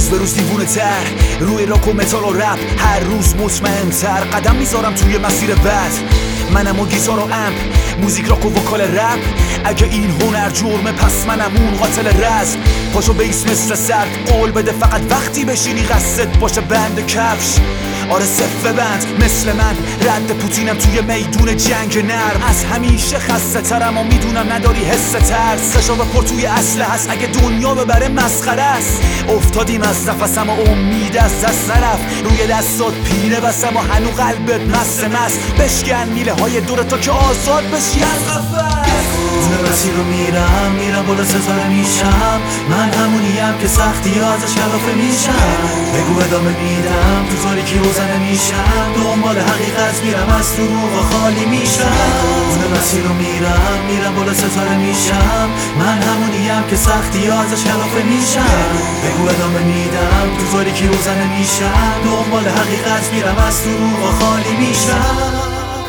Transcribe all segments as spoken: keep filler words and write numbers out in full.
روز به روز دیوونه تر روی راک و متال و رپ، هر روز مطمئن تر قدم میذارم توی مسیر بد. منم و گیتار و امپ، موزیک راک و وکال رپ. اگه این هنر جرمه پس منم اون قاتل رزم. پاشو بیس مثل سرد قول بده فقط وقتی بشینی قصدت باشه بند کفش. آره صفه بند مثل من، رد پوتینم توی میدون جنگ نرم. از همیشه خسته ترم و میدونم نداری حس ترس. خشاب پر توی اصله هست اگه دنیا ببره مسخره است. افتادیم از نفسم و امید از دست نرفت. روی دستات پینه بسم و هنو قلبت مست مست. بشکن میله های دورتا که آزاد بشی از قفس. اون مسیر رو میرم میرم بالا ستاره میشم. من همونیم که سختی ازش کلافه میشم. بگو ادامه میدم تو تاریکی روزنه میشم. دنبال حقیقت میرم از دروغ و خالی میشم. اون مسیر رو میرم میرم بالا ستاره میشم. من همونیم که سختی ازش کلافه میشم. بگو ادامه میدم تو تاریکی روزنه میشم. دنبال حقیقت میرم از دروغ و خالی میشم.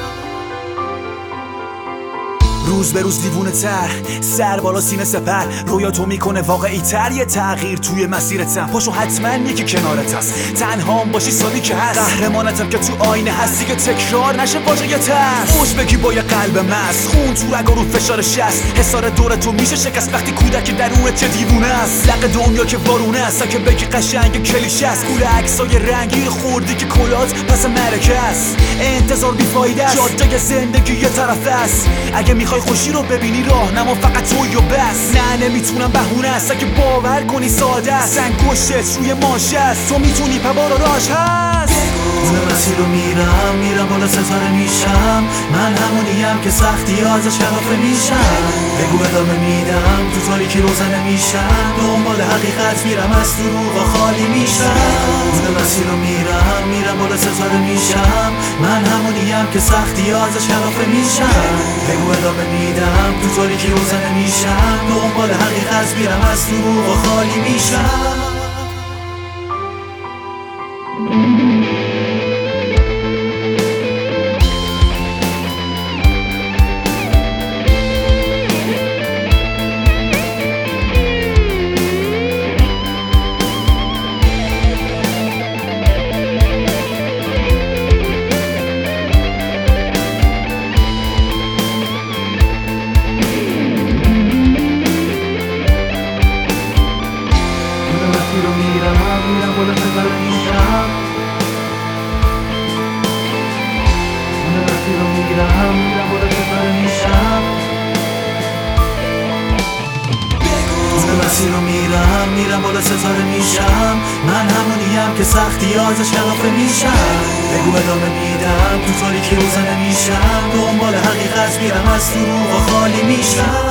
روز به روز دیوونه تر، سر بالا سینه سپر. رویاتو میکنه واقعی تر، یه تغییر توی مسیرتم. پاشو حتما یکی کنارت هست، تنها هم باشی سالی که هست. قهرمانتم که تو آینه هستی که تکرار نشه واژه ترس. خوش بگی با یه قلب مست، خون تو رگا رو فشار شست. حسار دورتو میشه شکست وقتی کودک درون چه دیوونه است. لق دنیا که وارونه است که بگی قشنگ کلیشه است. گول عکسای رنگی خوردی که کلات پس مرکه است. انتظار بیفایده است، جاده زندگی یه طرف است. اگه میخوای خوشی رو ببینی راهنما فقط توی و بس. نه نمیتونم بهونه است اگه باور کنی ساده است. سنگشت روی ماشه است، تو میتونی پبار و راش هست. اون مسیر رو میرم میرم بالا ستاره میشم. من همونیم که سختی ازش کلافه میشم. بگو ادامه میدم تو تاریکی روزنه میشم. دنبال حقیقت میرم از دروغ و خالی میشم. اون مسیر رو میرم میرم بالا ستاره میشم. من همونیم که سختی ازش کلافه میشم. بگو ادامه میدم تو تاریکی روزنه میشم. دنبال حقیقت میرم از دروغ و خالی میشم. رو میرم میرم بالا ستاره میشم. اون مسیر رو میرم میرم بالا ستاره میشم. اون مسیر رو میرم میرم بالا ستاره میشم. من همونیم که سختی ازش کلافه میشم. بگو ادامه میدم تو تاریکی روزنه میشم. دنبال حقیقت میرم از دروغ و خالی میشم.